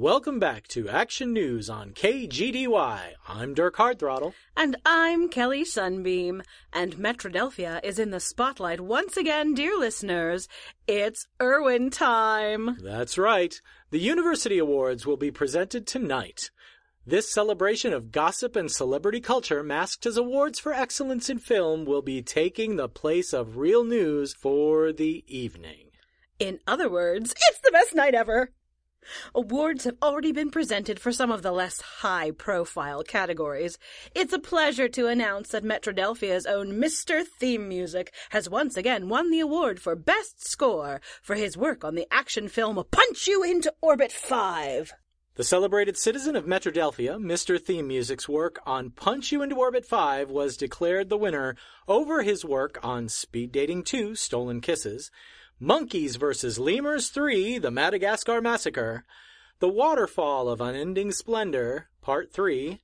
Welcome back to Action News on KGDY. I'm Dirk Hardthrottle. And I'm Kelly Sunbeam. And Metrodelphia is in the spotlight once again, dear listeners. It's Irwin time. That's right. The University Awards will be presented tonight. This celebration of gossip and celebrity culture masked as awards for excellence in film will be taking the place of real news for the evening. In other words, it's the best night ever. Awards have already been presented for some of the less high-profile categories. It's a pleasure to announce that Metrodelphia's own Mr. Theme Music has once again won the award for Best Score for his work on the action film Punch You into Orbit 5. The celebrated citizen of Metrodelphia, Mr. Theme Music's work on Punch You into Orbit 5 was declared the winner over his work on Speed Dating 2, Stolen Kisses, Monkeys vs. Lemurs 3, The Madagascar Massacre, The Waterfall of Unending Splendor, Part 3,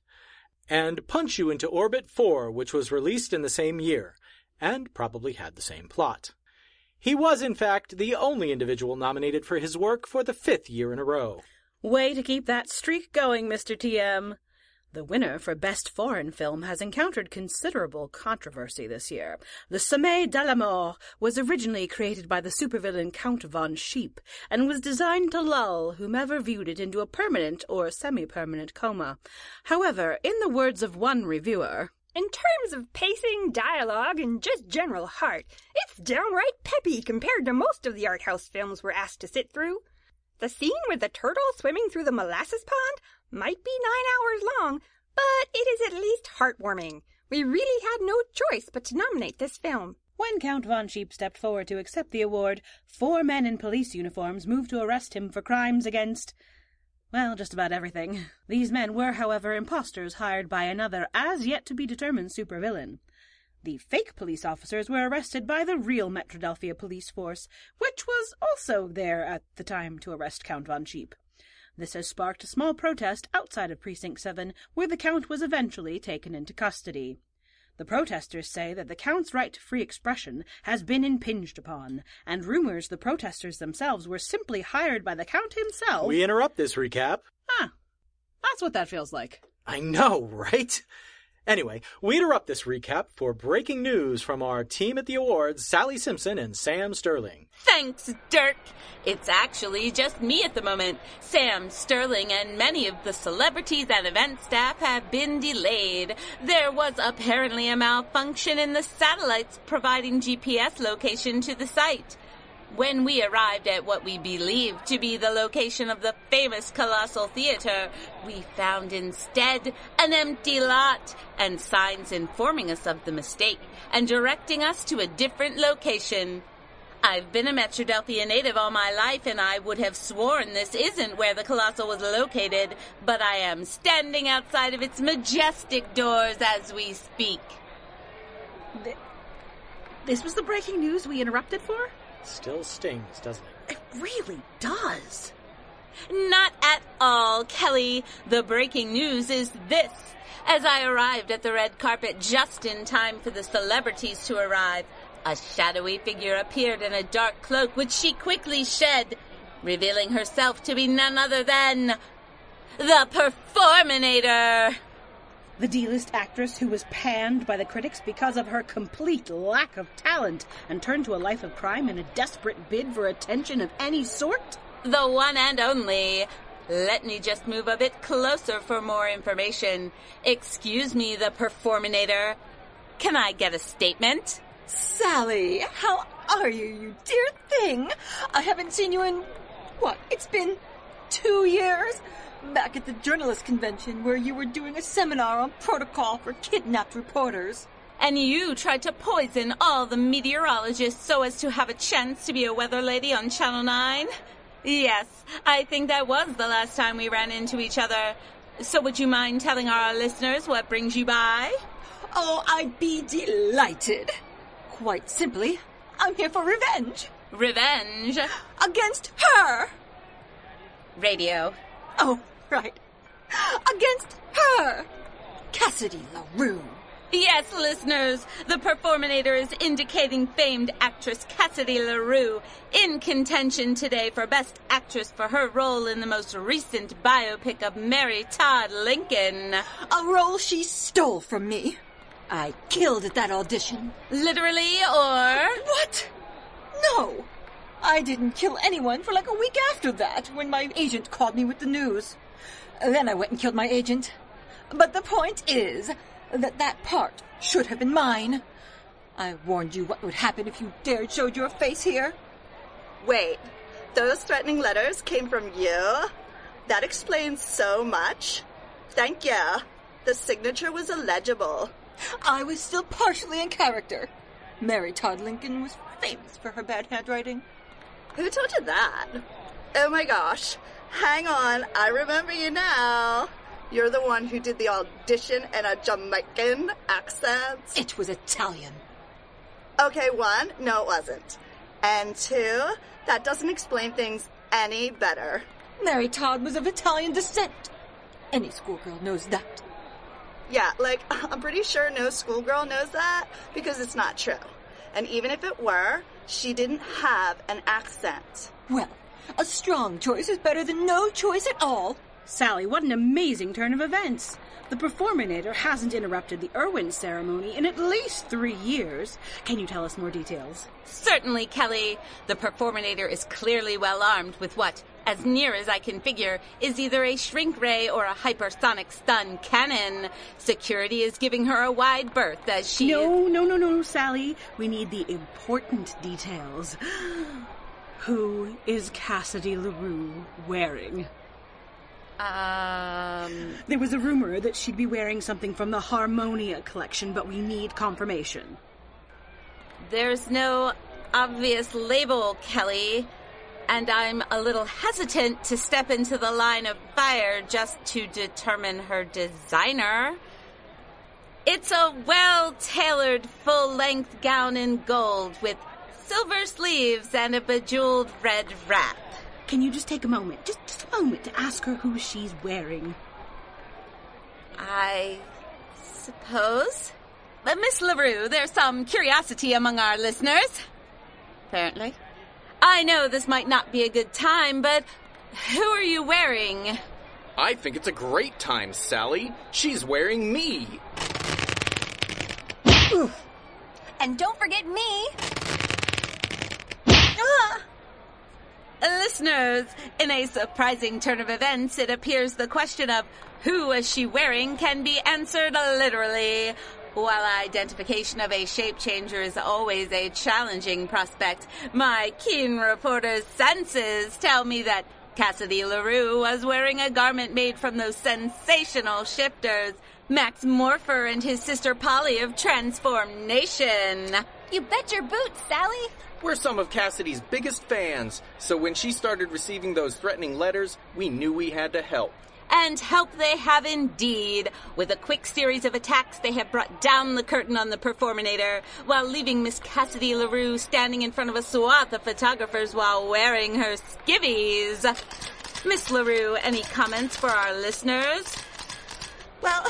and Punch You into Orbit 4, which was released in the same year, and probably had the same plot. He was, in fact, the only individual nominated for his work for the 5th year in a row. Way to keep that streak going, Mr. TM. The winner for Best Foreign Film has encountered considerable controversy this year. Le Sommet de la Mort was originally created by the supervillain Count von Sheep and was designed to lull whomever viewed it into a permanent or semi-permanent coma. However, in the words of one reviewer, "In terms of pacing, dialogue, and just general heart, it's downright peppy compared to most of the art house films we're asked to sit through. The scene with the turtle swimming through the molasses pond might be 9 hours long, but it is at least heartwarming. We really had no choice but to nominate this film." When Count von Sheep stepped forward to accept the award, 4 men in police uniforms moved to arrest him for crimes against, well, just about everything. These men were, however, imposters hired by another as-yet-to-be-determined supervillain. The fake police officers were arrested by the real Metrodelphia police force, which was also there at the time to arrest Count von Sheep. This has sparked a small protest outside of Precinct 7, where the Count was eventually taken into custody. The protesters say that the Count's right to free expression has been impinged upon, and rumors the protesters themselves were simply hired by the Count himself. We interrupt this recap. That's what that feels like. I know, right? Anyway, we interrupt this recap for breaking news from our team at the awards, Sally Simpson and Sam Sterling. Thanks, Dirk. It's actually just me at the moment. Sam Sterling and many of the celebrities and event staff have been delayed. There was apparently a malfunction in the satellites providing GPS location to the site. When we arrived at what we believed to be the location of the famous Colossal Theater, we found instead an empty lot and signs informing us of the mistake and directing us to a different location. I've been a Metrodelphia native all my life, and I would have sworn this isn't where the Colossal was located, but I am standing outside of its majestic doors as we speak. This was the breaking news we interrupted for? Still stings, doesn't it? It really does. Not at all, Kelly. The breaking news is this. As I arrived at the red carpet just in time for the celebrities to arrive, a shadowy figure appeared in a dark cloak, which she quickly shed, revealing herself to be none other than the Performinator. The D-list actress who was panned by the critics because of her complete lack of talent and turned to a life of crime in a desperate bid for attention of any sort? The one and only. Let me just move a bit closer for more information. Excuse me, the Performinator. Can I get a statement? Sally, how are you, you dear thing? I haven't seen you in, it's been 2 years? Back at the journalist convention where you were doing a seminar on protocol for kidnapped reporters. And you tried to poison all the meteorologists so as to have a chance to be a weather lady on Channel 9? Yes, I think that was the last time we ran into each other. So would you mind telling our listeners what brings you by? Oh, I'd be delighted. Quite simply, I'm here for revenge. Revenge? Against her. Radio. Oh, right. Against her. Cassidy LaRue. Yes, listeners, the Performanator is indicating famed actress Cassidy LaRue in contention today for Best Actress for her role in the most recent biopic of Mary Todd Lincoln. A role she stole from me. I killed at that audition. Literally, or... What? No. I didn't kill anyone for like a week after that, when my agent called me with the news. Then I went and killed my agent. But the point is that part should have been mine. I warned you what would happen if you dared show your face here. Wait, those threatening letters came from you? That explains so much. Thank you. The signature was illegible. I was still partially in character. Mary Todd Lincoln was famous for her bad handwriting. Who told you that? Oh my gosh. Hang on, I remember you now. You're the one who did the audition in a Jamaican accent. It was Italian. Okay, 1, no it wasn't. And 2, that doesn't explain things any better. Mary Todd was of Italian descent. Any schoolgirl knows that. Yeah, like, I'm pretty sure no schoolgirl knows that because it's not true. And even if it were, she didn't have an accent. Well, a strong choice is better than no choice at all. Sally, what an amazing turn of events. The Performanator hasn't interrupted the Irwin ceremony in at least 3 years. Can you tell us more details? Certainly, Kelly. The Performanator is clearly well armed with what, as near as I can figure, is either a shrink ray or a hypersonic stun cannon. Security is giving her a wide berth as she... No, Sally. We need the important details. Who is Cassidy LaRue wearing? There was a rumor that she'd be wearing something from the Harmonia collection, but we need confirmation. There's no obvious label, Kelly, and I'm a little hesitant to step into the line of fire just to determine her designer. It's a well-tailored full-length gown in gold with silver sleeves and a bejeweled red wrap. Can you just take a moment, just a moment, to ask her who she's wearing? I suppose. But Miss LaRue, there's some curiosity among our listeners. Apparently. I know this might not be a good time, but who are you wearing? I think it's a great time, Sally. She's wearing me. Oof. And don't forget me. Listeners, in a surprising turn of events, it appears the question of who is she wearing can be answered literally. While identification of a shape changer is always a challenging prospect, my keen reporter's senses tell me that Cassidy LaRue was wearing a garment made from those sensational shifters, Max Morpher and his sister Polly of Transformation. You bet your boots, Sally. We're some of Cassidy's biggest fans, so when she started receiving those threatening letters, we knew we had to help. And help they have indeed. With a quick series of attacks, they have brought down the curtain on the Performanator, while leaving Miss Cassidy LaRue standing in front of a swath of photographers while wearing her skivvies. Miss LaRue, any comments for our listeners? Well,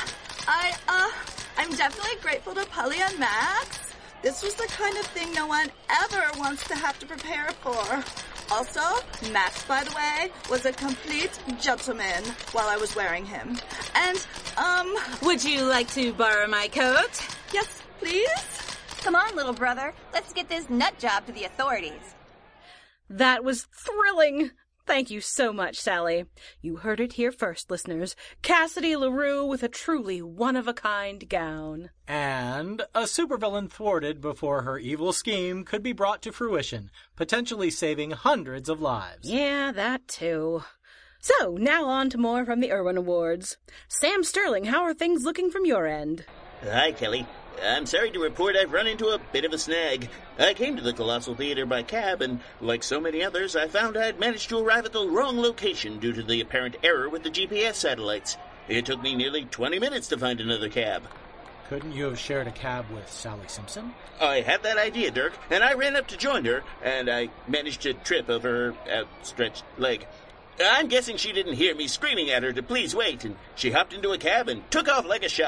I'm definitely grateful to Polly and Max. This was the kind of thing no one ever wants to have to prepare for. Also, Max, by the way, was a complete gentleman while I was wearing him. And, Would you like to borrow my coat? yes, please? Come on, little brother. Let's get this nut job to the authorities. That was thrilling. Thank you so much, Sally. You heard it here first, listeners. Cassidy LaRue with a truly one-of-a-kind gown. And a supervillain thwarted before her evil scheme could be brought to fruition, potentially saving hundreds of lives. Yeah, that too. So, now on to more from the Irwin Awards. Sam Sterling, how are things looking from your end? Hi, Kelly. I'm sorry to report I've run into a bit of a snag. I came to the Colossal Theater by cab, and like so many others, I found I'd managed to arrive at the wrong location due to the apparent error with the GPS satellites. It took me nearly 20 minutes to find another cab. Couldn't you have shared a cab with Sally Simpson? I had that idea, Dirk, and I ran up to join her, and I managed to trip over her outstretched leg. I'm guessing she didn't hear me screaming at her to please wait, and she hopped into a cab and took off like a shot.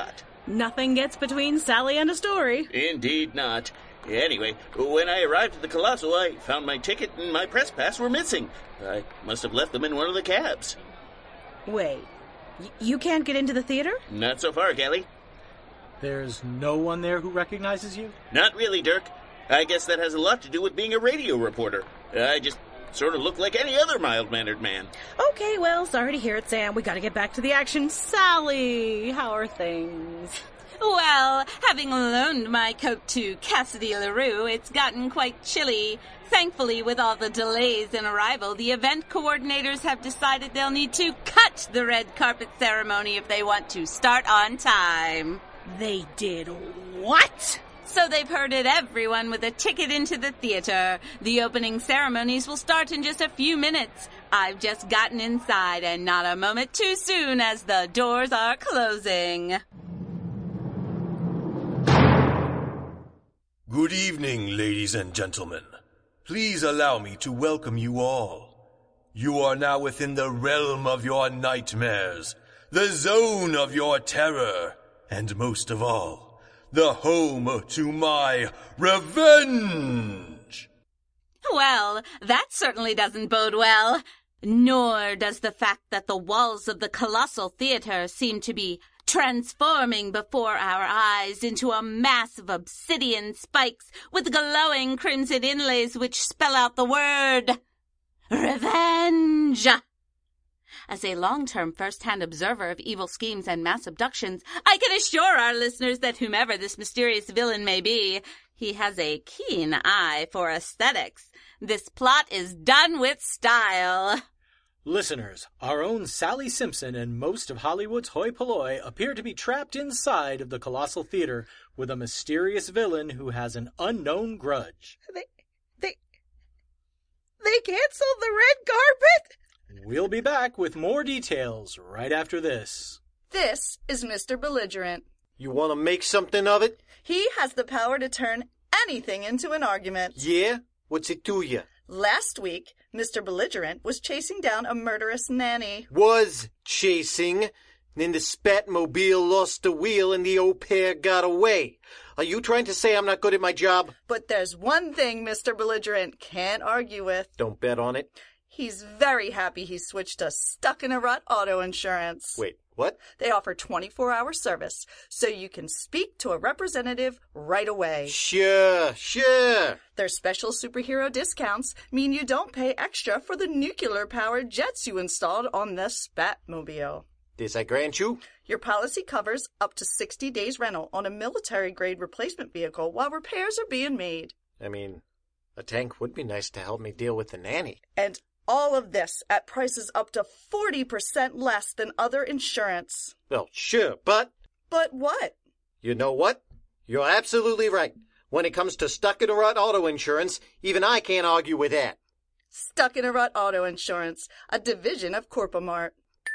Nothing gets between Sally and a story. Indeed not. Anyway, when I arrived at the Colossal, I found my ticket and my press pass were missing. I must have left them in one of the cabs. Wait, you can't get into the theater? Not so far, Kelly. There's no one there who recognizes you? Not really, Dirk. I guess that has a lot to do with being a radio reporter. I just sort of look like any other mild-mannered man. Okay, well, sorry to hear it, Sam. We gotta get back to the action. Sally, how are things? Well, having loaned my coat to Cassidy LaRue, it's gotten quite chilly. Thankfully, with all the delays in arrival, the event coordinators have decided they'll need to cut the red carpet ceremony if they want to start on time. They did what? So they've herded everyone with a ticket into the theater. The opening ceremonies will start in just a few minutes. I've just gotten inside, and not a moment too soon as the doors are closing. Good evening, ladies and gentlemen. Please allow me to welcome you all. You are now within the realm of your nightmares, the zone of your terror, and most of all, the home to my revenge! Well, that certainly doesn't bode well. Nor does the fact that the walls of the Colossal Theater seem to be transforming before our eyes into a mass of obsidian spikes with glowing crimson inlays which spell out the word revenge. As a long-term first-hand observer of evil schemes and mass abductions, I can assure our listeners that whomever this mysterious villain may be, he has a keen eye for aesthetics. This plot is done with style. Listeners, our own Sally Simpson and most of Hollywood's hoi polloi appear to be trapped inside of the Colossal Theater with a mysterious villain who has an unknown grudge. They canceled the red carpet? We'll be back with more details right after this. This is Mr. Belligerent. You want to make something of it? He has the power to turn anything into an argument. Yeah? What's it to you? Last week, Mr. Belligerent was chasing down a murderous nanny. Was chasing. Then the Spatmobile lost the wheel and the au pair got away. Are you trying to say I'm not good at my job? But there's one thing Mr. Belligerent can't argue with. Don't bet on it. He's very happy he switched to Stuck-in-a-Rut Auto Insurance. Wait, what? They offer 24-hour service, so you can speak to a representative right away. Sure. Their special superhero discounts mean you don't pay extra for the nuclear-powered jets you installed on the Spatmobile. This I grant you. Your policy covers up to 60 days rental on a military-grade replacement vehicle while repairs are being made. I mean, a tank would be nice to help me deal with the nanny. And all of this at prices up to 40% less than other insurance. Well, sure, but... But what? You know what? You're absolutely right. When it comes to Stuck-in-a-Rut Auto Insurance, even I can't argue with that. Stuck-in-a-Rut Auto Insurance, a division of Corpomart.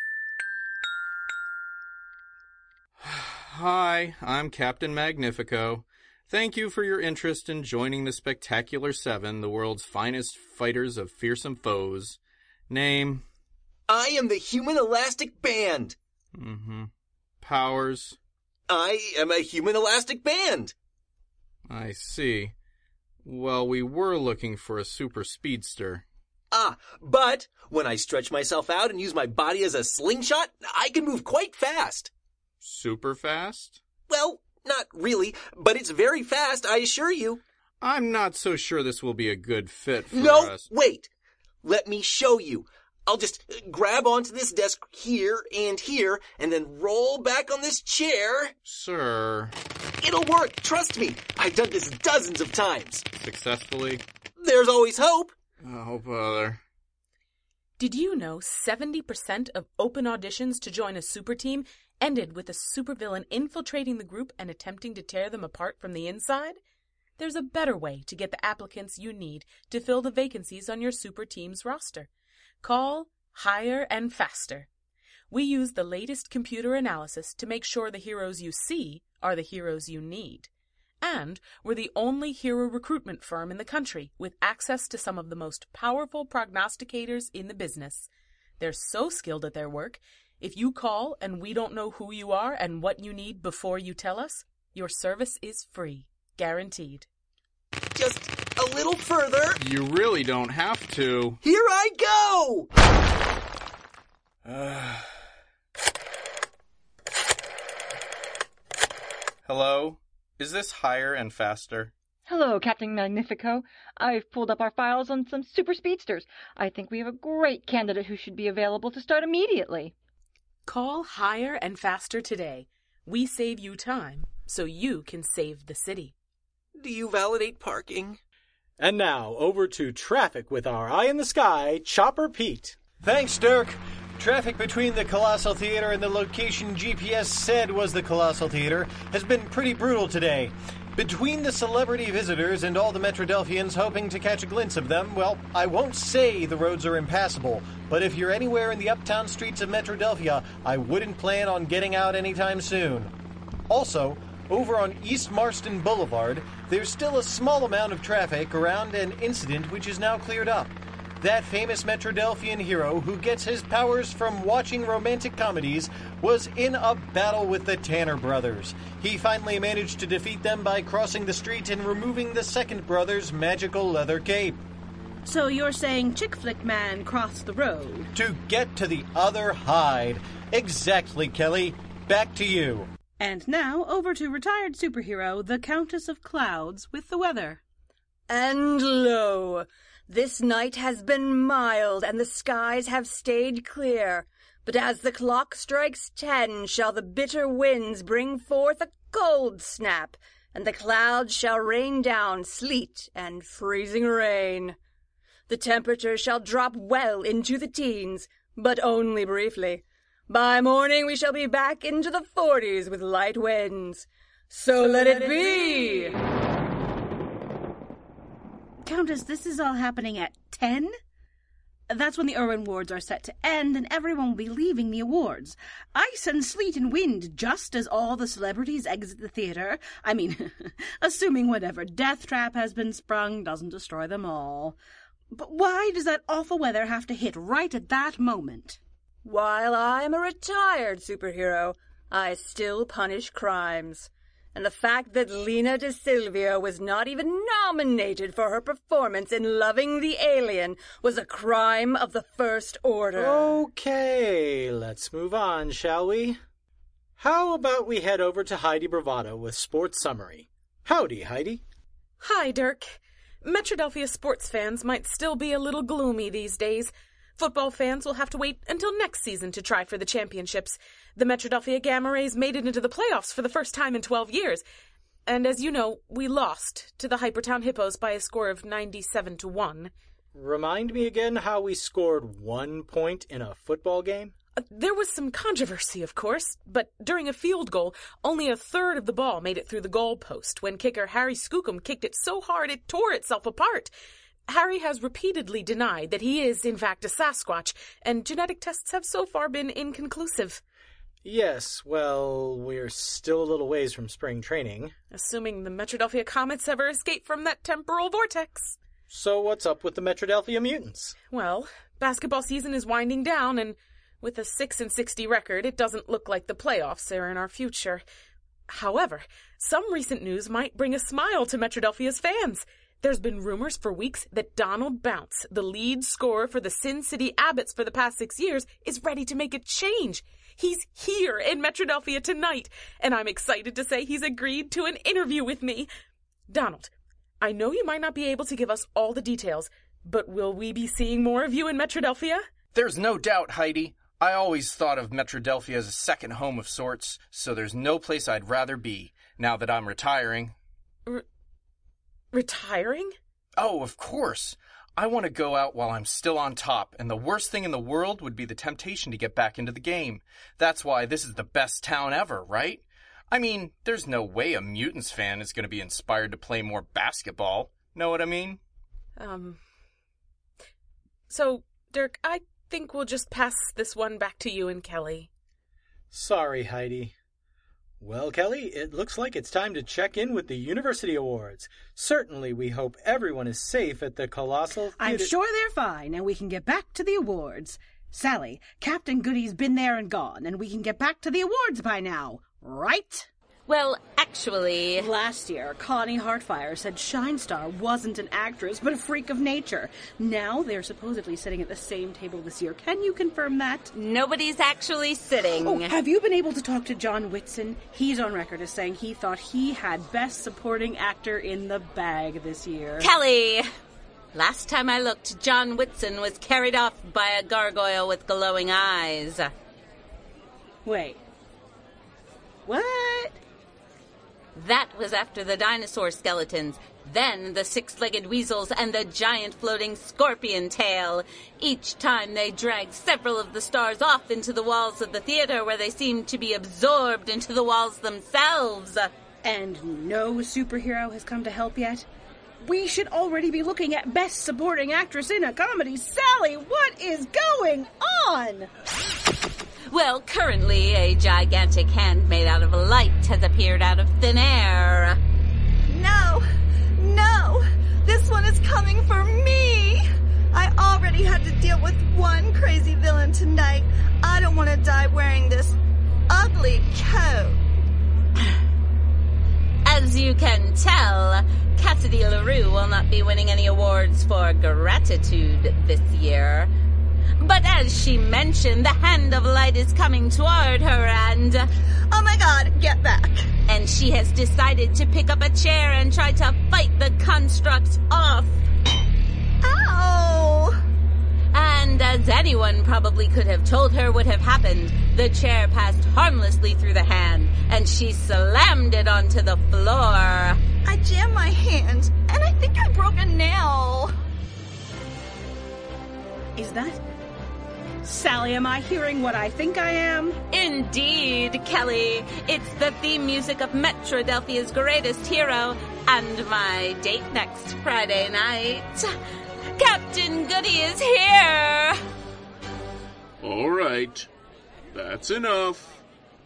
Hi, I'm Captain Magnifico. Thank you for your interest in joining the Spectacular Seven, the world's finest fighters of fearsome foes. Name? I am the Human Elastic Band. Powers? I am a Human Elastic Band. I see. Well, we were looking for a super speedster. But when I stretch myself out and use my body as a slingshot, I can move quite fast. Super fast? Well, not really, but it's very fast, I assure you. I'm not so sure this will be a good fit for us. No, wait. Let me show you. I'll just grab onto this desk here, and then roll back on this chair. Sir. It'll work, trust me. I've done this dozens of times. Successfully? There's always hope. Oh, bother. Did you know 70% of open auditions to join a super team ended with a supervillain infiltrating the group and attempting to tear them apart from the inside? There's a better way to get the applicants you need to fill the vacancies on your super team's roster. Call, hire, and faster. We use the latest computer analysis to make sure the heroes you see are the heroes you need. And we're the only hero recruitment firm in the country with access to some of the most powerful prognosticators in the business. They're so skilled at their work, If you call and we don't know who you are and what you need before you tell us, your service is free. Guaranteed. Just a little further. You really don't have to. Here I go! Hello? Is this Higher and Faster? Hello, Captain Magnifico. I've pulled up our files on some super speedsters. I think we have a great candidate who should be available to start immediately. Call Higher and Faster today. We save you time, so you can save the city. Do you validate parking? And now, over to traffic with our eye in the sky, Chopper Pete. Thanks, Dirk. Traffic between the Colossal Theater and the location GPS said was the Colossal Theater has been pretty brutal today. Between the celebrity visitors and all the Metrodelphians hoping to catch a glimpse of them, well, I won't say the roads are impassable, but if you're anywhere in the uptown streets of Metrodelphia, I wouldn't plan on getting out anytime soon. Also, over on East Marston Boulevard, there's still a small amount of traffic around an incident which is now cleared up. That famous Metrodelphian hero who gets his powers from watching romantic comedies was in a battle with the Tanner brothers. He finally managed to defeat them by crossing the street and removing the second brother's magical leather cape. So you're saying Chick Flick Man crossed the road? To get to the other Hyde. Exactly, Kelly. Back to you. And now, over to retired superhero, the Countess of Clouds, with the weather. And lo! This night has been mild, and the skies have stayed clear. But as the clock strikes 10, shall the bitter winds bring forth a cold snap, and the clouds shall rain down sleet and freezing rain. The temperature shall drop well into the teens, but only briefly. By morning we shall be back into the 40s with light winds. So let it be! Countess, this is all happening at 10? That's when the Irwin Awards are set to end and everyone will be leaving the awards. Ice and sleet and wind, just as all the celebrities exit the theater. I mean, assuming whatever death trap has been sprung doesn't destroy them all. But why does that awful weather have to hit right at that moment? While I'm a retired superhero, I still punish crimes. And the fact that Lena De Silvio was not even nominated for her performance in Loving the Alien was a crime of the first order. Okay, let's move on, shall we? How about we head over to Heidi Bravado with Sports Summary. Howdy, Heidi. Hi, Dirk. Metrodelphia sports fans might still be a little gloomy these days. Football fans will have to wait until next season to try for the championships. The Metrodelphia Gamma Rays made it into the playoffs for the first time in 12 years. And as you know, we lost to the Hypertown Hippos by a score of 97-1. Remind me again how we scored 1 point in a football game? There was some controversy, of course, but during a field goal, only a third of the ball made it through the goal post when kicker Harry Skookum kicked it so hard it tore itself apart. Harry has repeatedly denied that he is, in fact, a Sasquatch, and genetic tests have so far been inconclusive. Yes, well, we're still a little ways from spring training. Assuming the Metrodelphia Comets ever escape from that temporal vortex. So what's up with the Metrodelphia Mutants? Well, basketball season is winding down, and with a 6-60 record, it doesn't look like the playoffs are in our future. However, some recent news might bring a smile to Metrodelphia's fans. There's been rumors for weeks that Donald Bounce, the lead scorer for the Sin City Abbots for the past 6 years, is ready to make a change. He's here in Metrodelphia tonight, and I'm excited to say he's agreed to an interview with me. Donald, I know you might not be able to give us all the details, but will we be seeing more of you in Metrodelphia? There's no doubt, Heidi. I always thought of Metrodelphia as a second home of sorts, so there's no place I'd rather be, now that I'm retiring. Retiring? Oh, of course. I want to go out while I'm still on top, and the worst thing in the world would be the temptation to get back into the game. That's why this is the best town ever, right? I mean, there's no way a Mutants fan is going to be inspired to play more basketball. Know what I mean? So, Dirk, I think we'll just pass this one back to you and Kelly. Sorry, Heidi. Well, Kelly, it looks like it's time to check in with the University Awards. Certainly, we hope everyone is safe at the Colossal Theater. I'm sure they're fine, and we can get back to the awards. Sally, Captain Goody's been there and gone, and we can get back to the awards by now, right? Well, actually... Last year, Connie Heartfire said Shinestar wasn't an actress, but a freak of nature. Now they're supposedly sitting at the same table this year. Can you confirm that? Nobody's actually sitting. Oh, have you been able to talk to John Whitson? He's on record as saying he thought he had Best Supporting Actor in the bag this year. Kelly! Last time I looked, John Whitson was carried off by a gargoyle with glowing eyes. Wait. What? That was after the dinosaur skeletons, then the six-legged weasels and the giant floating scorpion tail. Each time they dragged several of the stars off into the walls of the theater where they seemed to be absorbed into the walls themselves. And no superhero has come to help yet? We should already be looking at Best Supporting Actress in a Comedy. Sally, what is going on? Well, currently, a gigantic hand made out of light has appeared out of thin air. No! This one is coming for me! I already had to deal with one crazy villain tonight. I don't want to die wearing this ugly coat. As you can tell, Cassidy LaRue will not be winning any awards for gratitude this year. But as she mentioned, the hand of light is coming toward her and... Oh my god, get back! And she has decided to pick up a chair and try to fight the constructs off. Ow! And as anyone probably could have told her would have happened, the chair passed harmlessly through the hand, and she slammed it onto the floor. I jammed my hand, and I think I broke a nail. Is that... Sally, am I hearing what I think I am? Indeed, Kelly. It's the theme music of Metrodelphia's greatest hero and my date next Friday night. Captain Goody is here! All right. That's enough.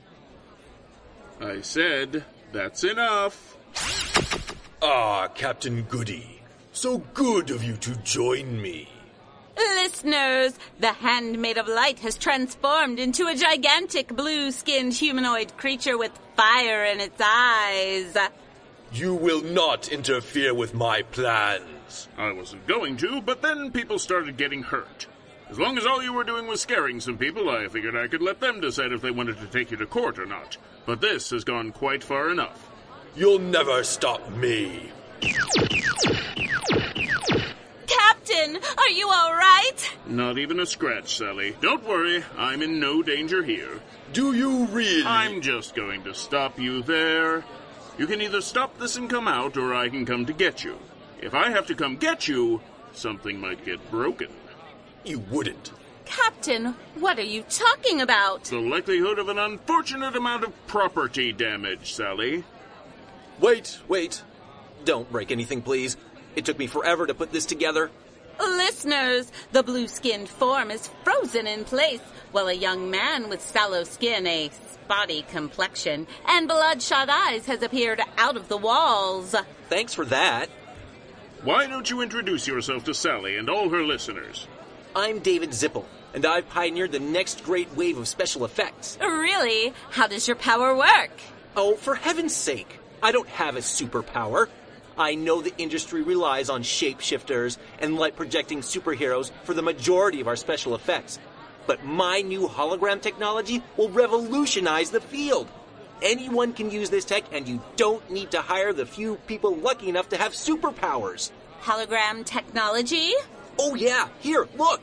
I said that's enough. Ah, Captain Goody. So good of you to join me. Listeners, the Handmaid of Light has transformed into a gigantic blue-skinned humanoid creature with fire in its eyes. You will not interfere with my plans. I wasn't going to, but then people started getting hurt. As long as all you were doing was scaring some people, I figured I could let them decide if they wanted to take you to court or not. But this has gone quite far enough. You'll never stop me. Captain, are you all right? Not even a scratch, Sally. Don't worry, I'm in no danger here. Do you really? I'm just going to stop you there. You can either stop this and come out, or I can come to get you. If I have to come get you, something might get broken. You wouldn't. Captain, what are you talking about? The likelihood of an unfortunate amount of property damage, Sally. Wait. Don't break anything, please. It took me forever to put this together. Listeners, the blue-skinned form is frozen in place, while a young man with sallow skin, a spotty complexion, and bloodshot eyes has appeared out of the walls. Thanks for that. Why don't you introduce yourself to Sally and all her listeners? I'm David Zippel, and I've pioneered the next great wave of special effects. Really? How does your power work? Oh, for heaven's sake. I don't have a superpower. I know the industry relies on shapeshifters and light-projecting superheroes for the majority of our special effects. But my new hologram technology will revolutionize the field. Anyone can use this tech, and you don't need to hire the few people lucky enough to have superpowers. Hologram technology? Oh yeah, here, look!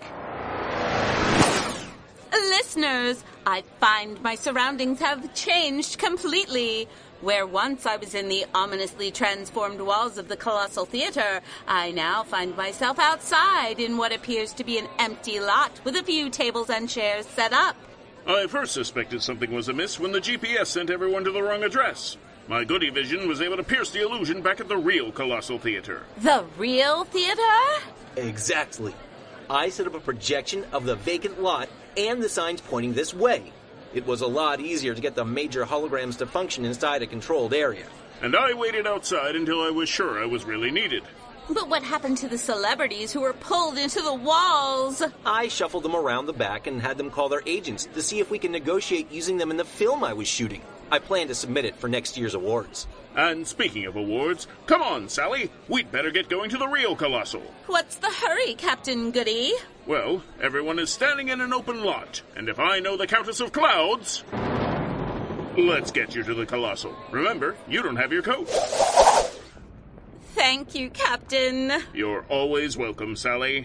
Listeners, I find my surroundings have changed completely. Where once I was in the ominously transformed walls of the Colossal Theater, I now find myself outside in what appears to be an empty lot with a few tables and chairs set up. I first suspected something was amiss when the GPS sent everyone to the wrong address. My Goody vision was able to pierce the illusion back at the real Colossal Theater. The real theater? Exactly. I set up a projection of the vacant lot and the signs pointing this way. It was a lot easier to get the major holograms to function inside a controlled area. And I waited outside until I was sure I was really needed. But what happened to the celebrities who were pulled into the walls? I shuffled them around the back and had them call their agents to see if we can negotiate using them in the film I was shooting. I plan to submit it for next year's awards. And speaking of awards, come on, Sally. We'd better get going to the real Colossal. What's the hurry, Captain Goody? Well, everyone is standing in an open lot, and if I know the Countess of Clouds... Let's get you to the Colossal. Remember, you don't have your coat. Thank you, Captain. You're always welcome, Sally.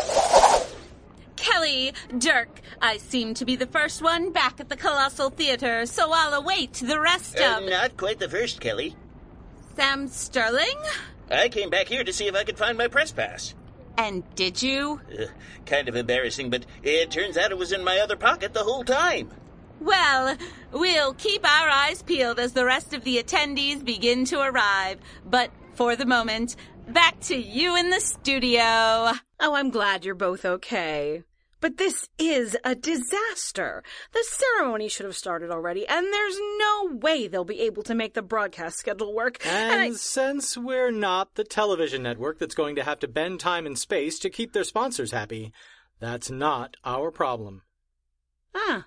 Kelly, Dirk, I seem to be the first one back at the Colossal Theater, so I'll await the rest of... Not quite the first, Kelly. Sam Sterling? I came back here to see if I could find my press pass. And did you? Kind of embarrassing, but it turns out it was in my other pocket the whole time. Well, we'll keep our eyes peeled as the rest of the attendees begin to arrive. But for the moment, back to you in the studio. Oh, I'm glad you're both okay. But this is a disaster. The ceremony should have started already, and there's no way they'll be able to make the broadcast schedule work. And since we're not the television network that's going to have to bend time and space to keep their sponsors happy, that's not our problem. Ah.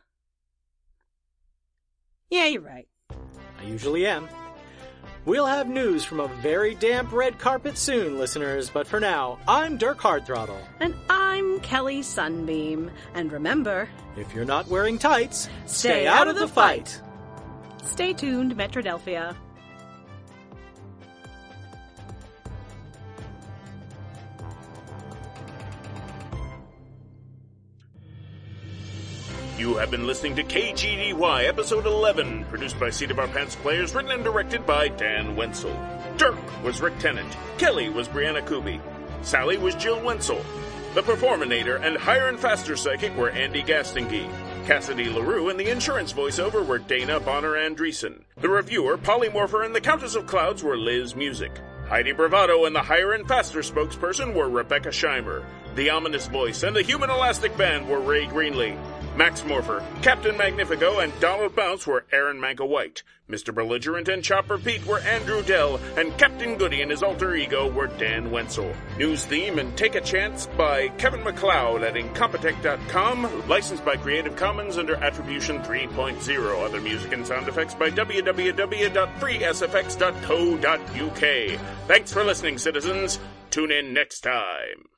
Yeah, you're right. I usually am. We'll have news from a very damp red carpet soon, listeners, but for now, I'm Dirk Hardthrottle. And I'm Kelly Sunbeam. And remember, if you're not wearing tights, stay out of the fight. Stay tuned, Metrodelphia. You have been listening to KGDY, Episode 11, produced by Seat of Our Pants players, written and directed by Dan Wenzel. Dirk was Rick Tennant. Kelly was Brianna Kuby. Sally was Jill Wenzel. The Performinator and Higher and Faster Psychic were Andy Gastingy. Cassidy LaRue and the insurance voiceover were Dana Bonner Andreessen. The reviewer, Polymorpher, and the Countess of Clouds were Liz Music. Heidi Bravado and the Higher and Faster spokesperson were Rebecca Scheimer. The Ominous Voice and the Human Elastic Band were Ray Greenlee. Max Morpher, Captain Magnifico, and Donald Bounce were Aaron Manka-White. Mr. Belligerent and Chopper Pete were Andrew Dell, and Captain Goody and his alter ego were Dan Wenzel. News theme and Take a Chance by Kevin MacLeod at Incompetech.com, licensed by Creative Commons under Attribution 3.0. Other music and sound effects by www.freesfx.co.uk. Thanks for listening, citizens. Tune in next time.